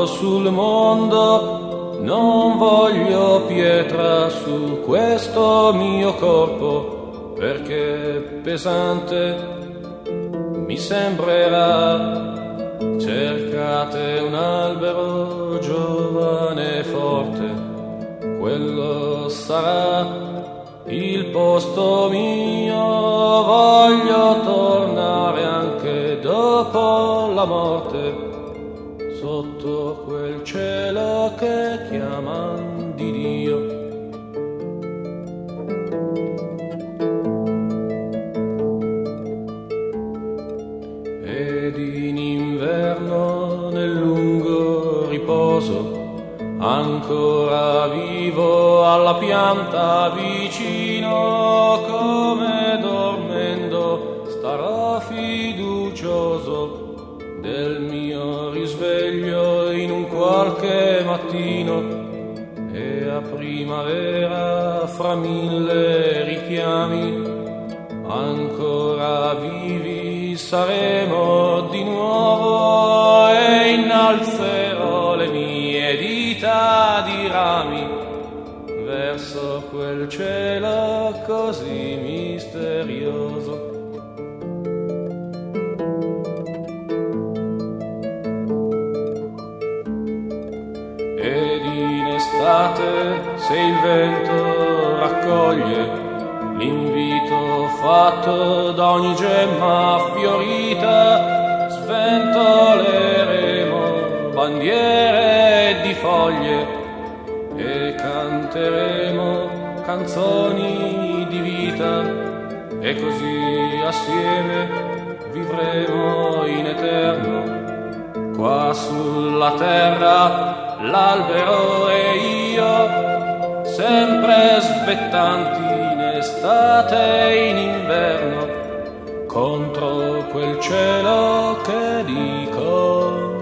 sul mondo, non voglio pietra su questo mio corpo, perché pesante mi sembrerà. Cercate un albero giovane e forte, quello sarà il posto mio. Voglio tornare anche dopo la morte, sotto quel cielo che chiaman di Dio. Ed in inverno nel lungo riposo ancora vivo alla pianta vicino, come dormendo starò fiducioso del mio risveglio in un qualche mattino, e a primavera fra mille richiami ancora vivi saremo di nuovo, e innalzerò le mie dita di rami verso quel cielo così misterioso. Ed in estate, se il vento raccoglie l'invito fatto da ogni gemma fiorita, sventoleremo bandiere di foglie e canteremo canzoni di vita, e così assieme vivremo in eterno qua sulla terra, l'albero e io, sempre svettanti in estate e in inverno, contro quel cielo che dico